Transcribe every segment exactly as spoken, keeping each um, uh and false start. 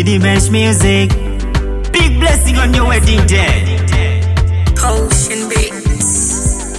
Diddy Mesh Music. Big blessing on your wedding day. Potion Beats.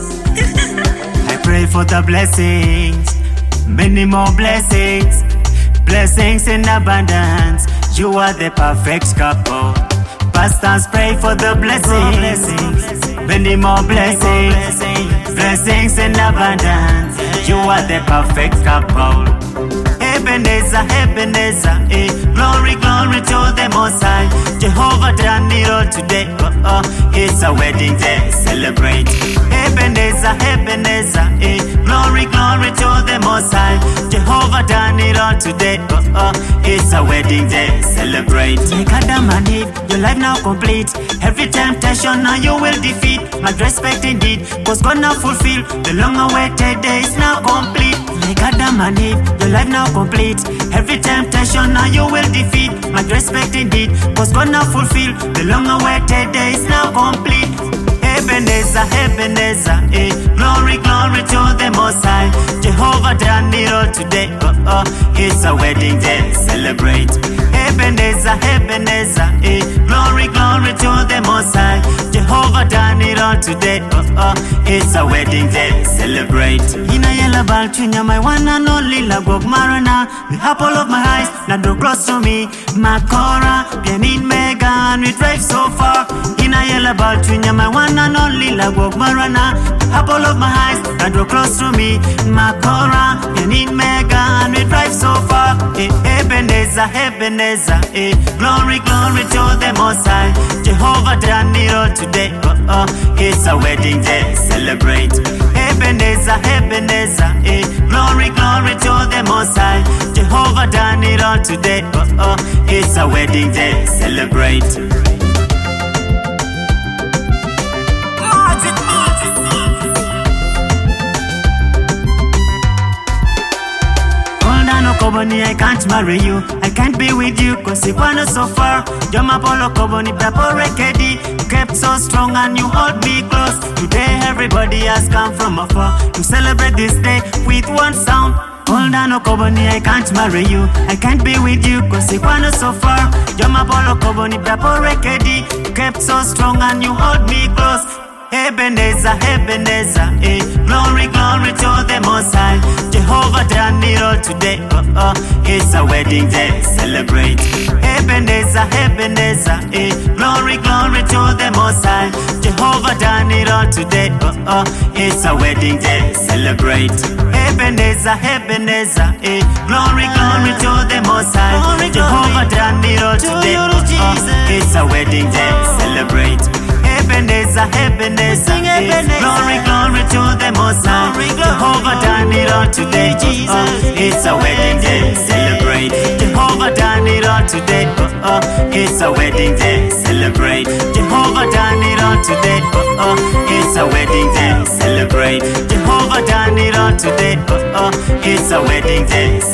I pray for the blessings, many more blessings, blessings in abundance. You are the perfect couple. Pastors pray for the blessings, many more blessings, blessings in abundance. You are the perfect couple. Ebenezer, Ebenezer, eh. Glory, glory to the Most High. Jehovah done it all today. Oh, oh, it's a wedding day. Celebrate. Ebenezer, Ebenezer, eh. Glory, glory to the Most High. Jehovah done it all today. Oh, oh, it's a wedding day. Celebrate. Like Adam and Eve, your life now complete. Every temptation now you will defeat. My respect indeed, cause God now fulfill. The long-awaited day is now complete. Like Adam and Eve, your life now complete. Every temptation now you will defeat. My respect indeed, cause God now fulfill. The long-awaited day is now complete. Ebenezer, Ebenezer, eh. Glory, glory to the Most High. Jehovah done it all today. Oh, oh, it's a wedding day. Celebrate. Ebenezer, Ebenezer, eh. Glory, glory to the Most High. Jehovah done it all today. Oh, oh, it's a wedding day. Celebrate. Ina yela balchunya, my one and only Lagog Marana. The apple of my eyes, now draw close to me. Makora, Pianin Megan, we drive so far. Ina yela balchunya, my one and only Lagog Marana. The apple of my eyes, now draw close to me. Makora, Pianin Megan, we drive so far. Eh, Ebenezer, Ebenezer, eh. Glory, glory to the Most High. Jehovah done it all today. Oh, oh, it's a wedding day. Celebrate. Ebenezer, Ebenezer, eh. Glory, glory to the Most High. Jehovah done it all today. Oh, oh, it's a wedding day. Celebrate. Koboni, I can't marry you, I can't be with you, cause you wanna so far. Joma Polo Koboni, Papo Rekedi, you kept so strong and you hold me close. Today everybody has come from afar to celebrate this day with one sound. Hold on, Koboni, I can't marry you, I can't be with you, cause you wanna so far. Joma Polo Koboni, Papo Rekedi, you kept so strong and you hold me close. Ebenezer, Ebenezer, eh. Glory, glory to the Most High. Jehovah done it all today. Oh, oh, it's a wedding day. Celebrate. Ebenezer, Ebenezer, eh. Glory, glory to the Most High. Jehovah done it all today. Oh, oh, it's a wedding day. Celebrate. Ebenezer, Ebenezer, eh. Glory, glory to the Most High. Jehovah done it all today. Oh, oh, it's a wedding day. Celebrate. Ebenezer, Ebenezer, eh. Glory, glory to the Most High. Jehovah done it all today. Oh, oh, it's a wedding day. Celebrate. Jehovah done it all today. Oh, oh, it's a wedding day. Celebrate. Jehovah done it all today. Oh, oh, it's a wedding day. Celebrate. Jehovah done it all today. Oh, oh, it's a wedding day.